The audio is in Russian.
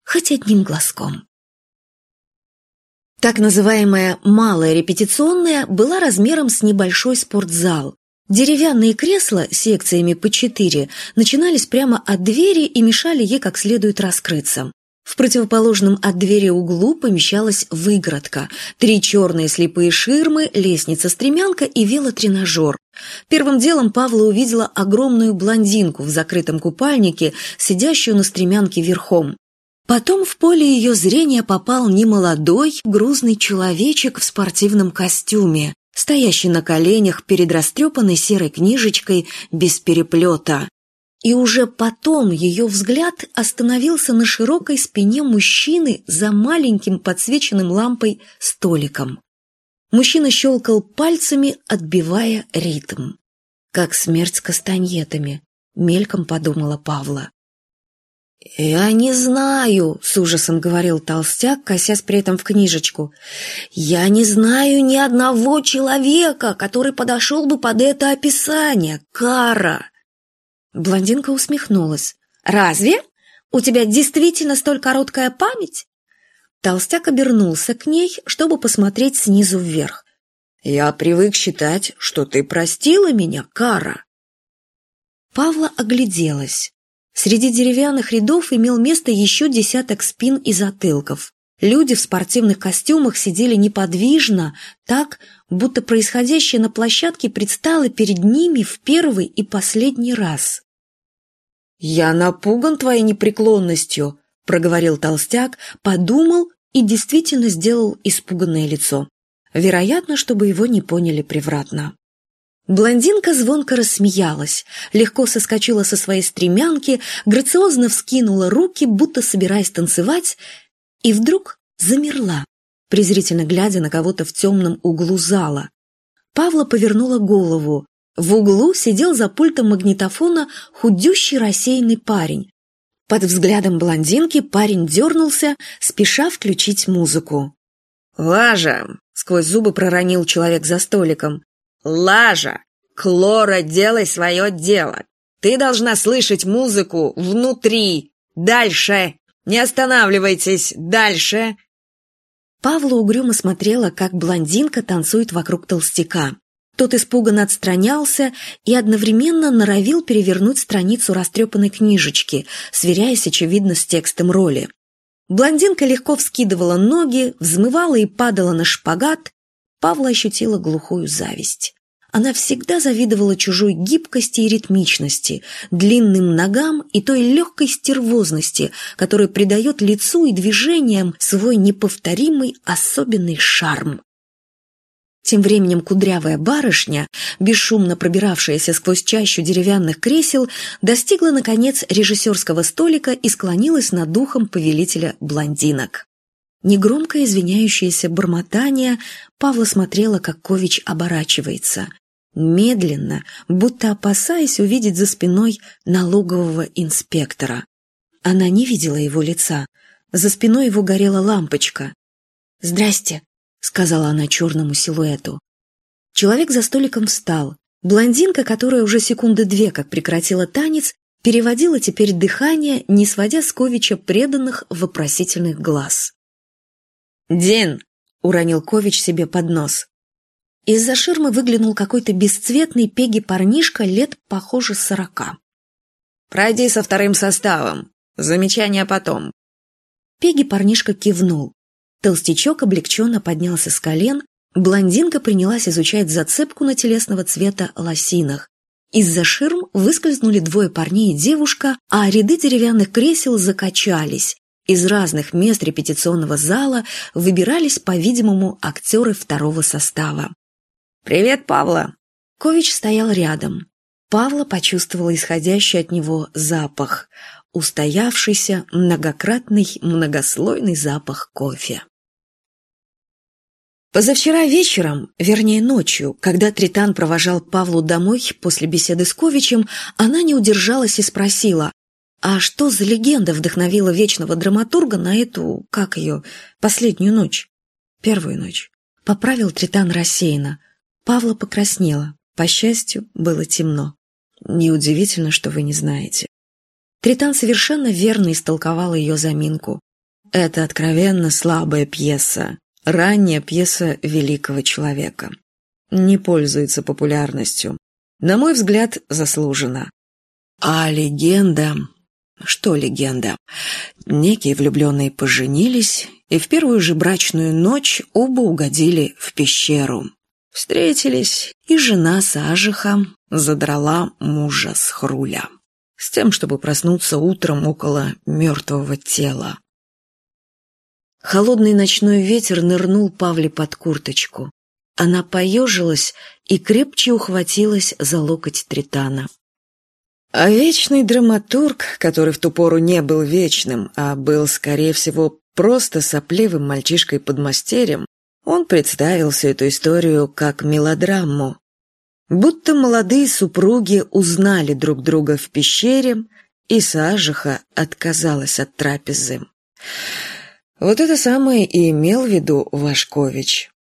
хоть одним глазком. Так называемая «малая репетиционная» была размером с небольшой спортзал. Деревянные кресла секциями по 4 начинались прямо от двери и мешали ей как следует раскрыться. В противоположном от двери углу помещалась выгородка, 3 черные слепые ширмы, лестница-стремянка и велотренажер. Первым делом Павла увидела огромную блондинку в закрытом купальнике, сидящую на стремянке верхом. Потом в поле ее зрения попал немолодой, грузный человечек в спортивном костюме, стоящий на коленях перед растрепанной серой книжечкой без переплета. И уже потом ее взгляд остановился на широкой спине мужчины за маленьким подсвеченным лампой столиком. Мужчина щелкал пальцами, отбивая ритм. «Как смерть с кастаньетами», — мельком подумала Павла. «Я не знаю», — с ужасом говорил толстяк, косясь при этом в книжечку. «Я не знаю ни одного человека, который подошел бы под это описание. Кара!» Блондинка усмехнулась. «Разве? У тебя действительно столь короткая память?» Толстяк обернулся к ней, чтобы посмотреть снизу вверх. «Я привык считать, что ты простила меня, Кара». Павла огляделась. Среди деревянных рядов имел место еще десяток спин и затылков. Люди в спортивных костюмах сидели неподвижно, так, будто происходящее на площадке предстало перед ними в первый и последний раз. «Я напуган твоей непреклонностью», — проговорил толстяк, подумал и действительно сделал испуганное лицо. Вероятно, чтобы его не поняли превратно. Блондинка звонко рассмеялась, легко соскочила со своей стремянки, грациозно вскинула руки, будто собираясь танцевать, и вдруг замерла, презрительно глядя на кого-то в темном углу зала. Павла повернула голову. В углу сидел за пультом магнитофона худющий рассеянный парень. Под взглядом блондинки парень дернулся, спеша включить музыку. «Лажа!» — сквозь зубы проронил человек за столиком. «Лажа! Клора, делай свое дело! Ты должна слышать музыку внутри! Дальше! Не останавливайтесь! Дальше!» Павла угрюмо смотрела, как блондинка танцует вокруг толстяка. Тот испуганно отстранялся и одновременно норовил перевернуть страницу растрепанной книжечки, сверяясь, очевидно, с текстом роли. Блондинка легко вскидывала ноги, взмывала и падала на шпагат. Павла ощутила глухую зависть. Она всегда завидовала чужой гибкости и ритмичности, длинным ногам и той легкой стервозности, которая придает лицу и движениям свой неповторимый особенный шарм. Тем временем кудрявая барышня, бесшумно пробиравшаяся сквозь чащу деревянных кресел, достигла, наконец, режиссерского столика и склонилась над духом повелителя блондинок. Негромкое извиняющееся бормотание. Павла смотрела, как Кович оборачивается. Медленно, будто опасаясь увидеть за спиной налогового инспектора. Она не видела его лица. За спиной его горела лампочка. «Здрасте», — сказала она черному силуэту. Человек за столиком встал. Блондинка, которая уже секунды 2 как прекратила танец, переводила теперь дыхание, не сводя с Ковича преданных вопросительных глаз. «Дин!» — уронил Кович себе под нос. Из-за ширмы выглянул какой-то бесцветный пеги-парнишка лет, похоже, 40. «Пройди со вторым составом. Замечания потом». Пеги-парнишка кивнул. Толстячок облегченно поднялся с колен, блондинка принялась изучать зацепку на телесного цвета лосинах. Из-за ширм выскользнули 2 парней и девушка, а ряды деревянных кресел закачались. Из разных мест репетиционного зала выбирались, по-видимому, актеры второго состава. «Привет, Павла!» Кович стоял рядом. Павла почувствовала исходящий от него запах, устоявшийся, многократный, многослойный запах кофе. Позавчера вечером, вернее ночью, когда Тритан провожал Павлу домой после беседы с Ковичем, она не удержалась и спросила: «А что за легенда вдохновила вечного драматурга на эту, как ее, последнюю ночь?» «Первую ночь», — поправил Тритан рассеянно. Павла покраснела. По счастью, было темно. «Неудивительно, что вы не знаете». Тритан совершенно верно истолковал ее заминку. Это откровенно слабая пьеса, ранняя пьеса великого человека. Не пользуется популярностью. На мой взгляд, заслуженно. А легенда... Что легенда? Некие влюбленные поженились, и в первую же брачную ночь оба угодили в пещеру. Встретились, и жена Сажиха задрала мужа с хруля, с тем, чтобы проснуться утром около мертвого тела. Холодный ночной ветер нырнул Павле под курточку. Она поежилась и крепче ухватилась за локоть Тритана. А вечный драматург, который в ту пору не был вечным, а был, скорее всего, просто сопливым мальчишкой-подмастерьем, он представил всю эту историю как мелодраму. Будто молодые супруги узнали друг друга в пещере, и Сажиха отказалась от трапезы. Вот это самое и имел в виду Вашкович.